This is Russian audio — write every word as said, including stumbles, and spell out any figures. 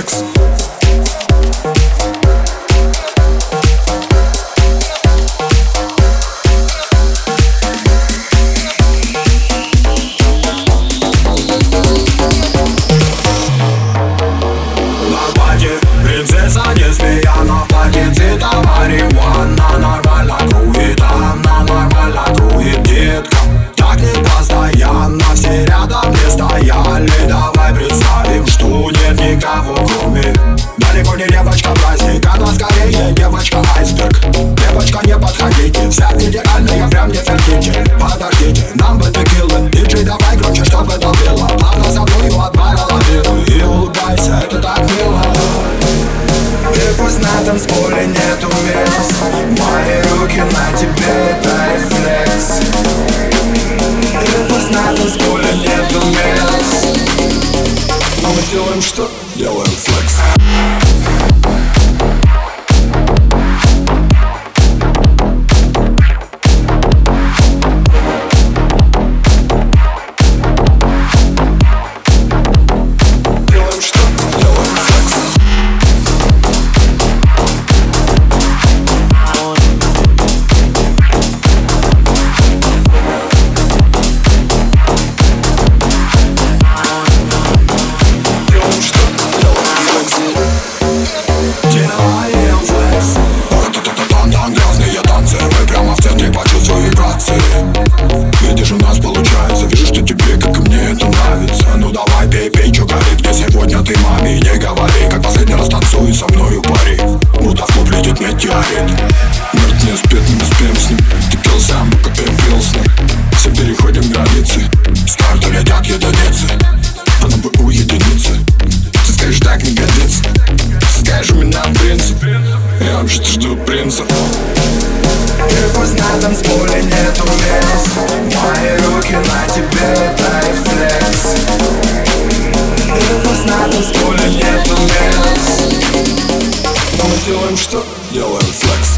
флекс. Принцесса не змея, на платье цвета марихуана. Нормально круит она, нормально круит детка. Так не постоянно, все рядом не стояли. Давай представим, что нет никого кроме. Далеко не девочка праздник, она скорее девочка айсберг. Девочка, не подходите, вся идеальная, прям не терпите. Подождите, нам бы текилы, диджей давай громче, чтобы это было. Плавно за мной его отбавила вину и улыбайся, это так мило. И пусть на танцполе нету мест, мои руки на тебе, это рефлекс. И пусть на танцполе нету мест, а мы делаем что? Делаем флекс. Видишь, у нас получается, вижу, что тебе, как и мне, это нравится. Ну давай, пей, пей, чё горит, где сегодня ты маме не говори. Как последний раз танцуй со мною пари, будто в клуб летит метеорит. Мертв не спит, мы спим с ним, ты пил сам, пока я пил с ним. Все переходим границы, с карты летят единицы, а нам бы уединиться. Ты скажешь, так не годится, ты скажешь, у меня принцип, я вообще-то жду принца. И пусть на танцполе нету мест, мои руки на тебе, это рефлекс. И пусть на танцполе нету мест, но мы делаем что? Делаем флекс.